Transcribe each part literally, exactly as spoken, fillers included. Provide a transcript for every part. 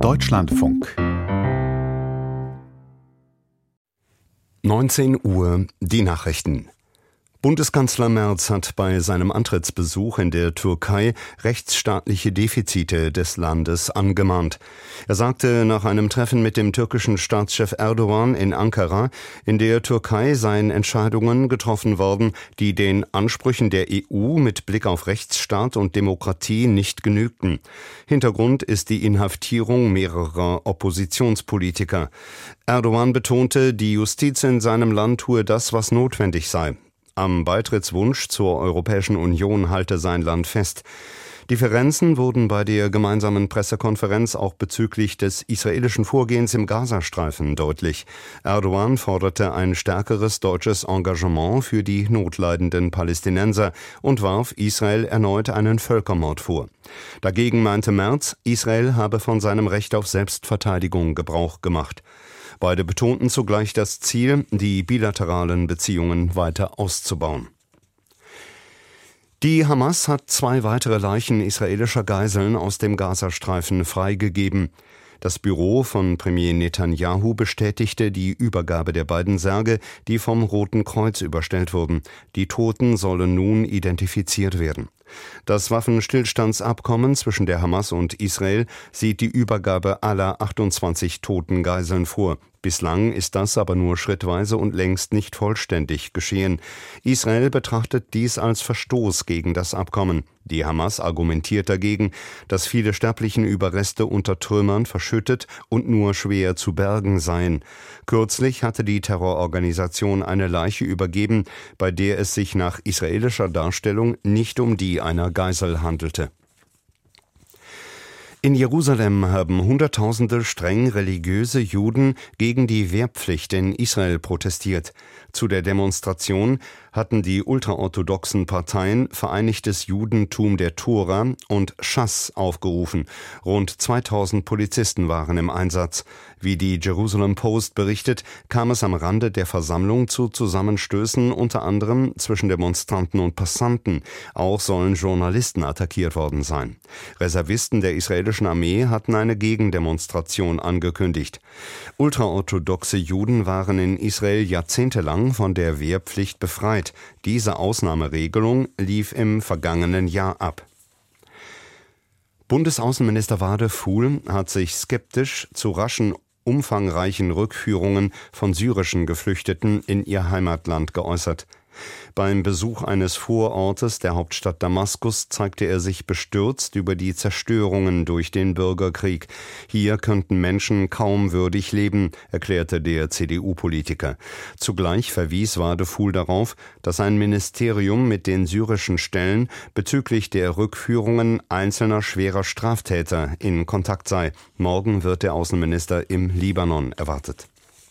Deutschlandfunk. neunzehn Uhr, die Nachrichten. Bundeskanzler Merz hat bei seinem Antrittsbesuch in der Türkei rechtsstaatliche Defizite des Landes angemahnt. Er sagte nach einem Treffen mit dem türkischen Staatschef Erdogan in Ankara, in der Türkei seien Entscheidungen getroffen worden, die den Ansprüchen der E U mit Blick auf Rechtsstaat und Demokratie nicht genügten. Hintergrund ist die Inhaftierung mehrerer Oppositionspolitiker. Erdogan betonte, die Justiz in seinem Land tue das, was notwendig sei. Am Beitrittswunsch zur Europäischen Union halte sein Land fest. Differenzen wurden bei der gemeinsamen Pressekonferenz auch bezüglich des israelischen Vorgehens im Gazastreifen deutlich. Erdogan forderte ein stärkeres deutsches Engagement für die notleidenden Palästinenser und warf Israel erneut einen Völkermord vor. Dagegen meinte Merz, Israel habe von seinem Recht auf Selbstverteidigung Gebrauch gemacht. Beide betonten zugleich das Ziel, die bilateralen Beziehungen weiter auszubauen. Die Hamas hat zwei weitere Leichen israelischer Geiseln aus dem Gazastreifen freigegeben. Das Büro von Premier Netanyahu bestätigte die Übergabe der beiden Särge, die vom Roten Kreuz überstellt wurden. Die Toten sollen nun identifiziert werden. Das Waffenstillstandsabkommen zwischen der Hamas und Israel sieht die Übergabe aller achtundzwanzig toten Geiseln vor. Bislang ist das aber nur schrittweise und längst nicht vollständig geschehen. Israel betrachtet dies als Verstoß gegen das Abkommen. Die Hamas argumentiert dagegen, dass viele sterblichen Überreste unter Trümmern verschüttet und nur schwer zu bergen seien. Kürzlich hatte die Terrororganisation eine Leiche übergeben, bei der es sich nach israelischer Darstellung nicht um die einer Geisel handelte. In Jerusalem haben Hunderttausende streng religiöse Juden gegen die Wehrpflicht in Israel protestiert. Zu der Demonstration hatten die ultraorthodoxen Parteien Vereinigtes Judentum der Tora und Schass aufgerufen. Rund zweitausend Polizisten waren im Einsatz. Wie die Jerusalem Post berichtet, kam es am Rande der Versammlung zu Zusammenstößen, unter anderem zwischen Demonstranten und Passanten. Auch sollen Journalisten attackiert worden sein. Reservisten der israelischen Armee hatten eine Gegendemonstration angekündigt. Ultraorthodoxe Juden waren in Israel jahrzehntelang von der Wehrpflicht befreit. Diese Ausnahmeregelung lief im vergangenen Jahr ab. Bundesaußenminister Wadefuhl hat sich skeptisch zu raschen umfangreichen Rückführungen von syrischen Geflüchteten in ihr Heimatland geäußert. Beim Besuch eines Vorortes der Hauptstadt Damaskus zeigte er sich bestürzt über die Zerstörungen durch den Bürgerkrieg. Hier könnten Menschen kaum würdig leben, erklärte der C D U-Politiker. Zugleich verwies Wadefuhl darauf, dass ein Ministerium mit den syrischen Stellen bezüglich der Rückführungen einzelner schwerer Straftäter in Kontakt sei. Morgen wird der Außenminister im Libanon erwartet.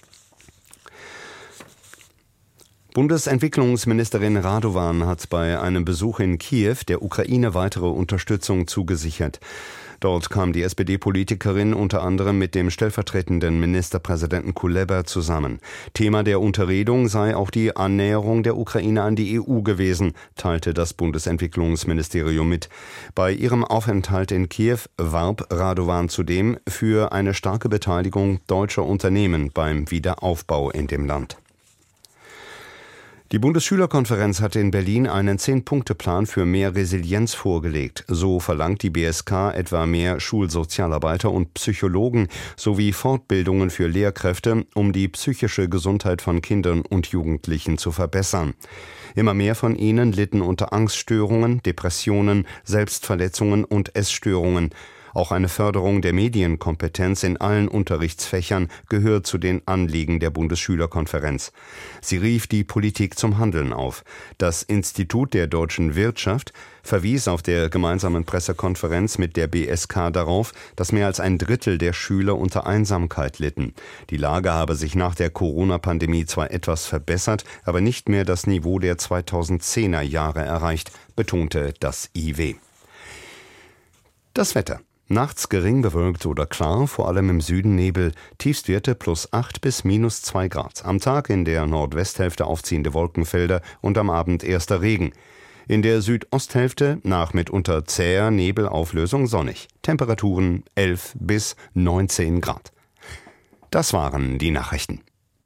Bundesentwicklungsministerin Radovan hat bei einem Besuch in Kiew der Ukraine weitere Unterstützung zugesichert. Dort kam die S P D-Politikerin unter anderem mit dem stellvertretenden Ministerpräsidenten Kuleba zusammen. Thema der Unterredung sei auch die Annäherung der Ukraine an die E U gewesen, teilte das Bundesentwicklungsministerium mit. Bei ihrem Aufenthalt in Kiew warb Radovan zudem für eine starke Beteiligung deutscher Unternehmen beim Wiederaufbau in dem Land. Die Bundesschülerkonferenz hat in Berlin einen Zehn-Punkte-Plan für mehr Resilienz vorgelegt. So verlangt die B S K etwa mehr Schulsozialarbeiter und Psychologen sowie Fortbildungen für Lehrkräfte, um die psychische Gesundheit von Kindern und Jugendlichen zu verbessern. Immer mehr von ihnen litten unter Angststörungen, Depressionen, Selbstverletzungen und Essstörungen. Auch eine Förderung der Medienkompetenz in allen Unterrichtsfächern gehört zu den Anliegen der Bundesschülerkonferenz. Sie rief die Politik zum Handeln auf. Das Institut der deutschen Wirtschaft verwies auf der gemeinsamen Pressekonferenz mit der B S K darauf, dass mehr als ein Drittel der Schüler unter Einsamkeit litten. Die Lage habe sich nach der Corona-Pandemie zwar etwas verbessert, aber nicht mehr das Niveau der zweitausendzehner Jahre erreicht, betonte das I W. Das Wetter. Nachts gering bewölkt oder klar, vor allem im Süden Nebel, Tiefstwerte plus acht bis minus zwei Grad. Am Tag in der Nordwesthälfte aufziehende Wolkenfelder und am Abend erster Regen. In der Südosthälfte nach mitunter zäher Nebelauflösung sonnig. Temperaturen elf bis neunzehn Grad. Das waren die Nachrichten.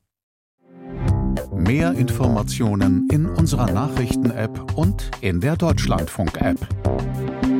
Mehr Informationen in unserer Nachrichten-App und in der Deutschlandfunk-App.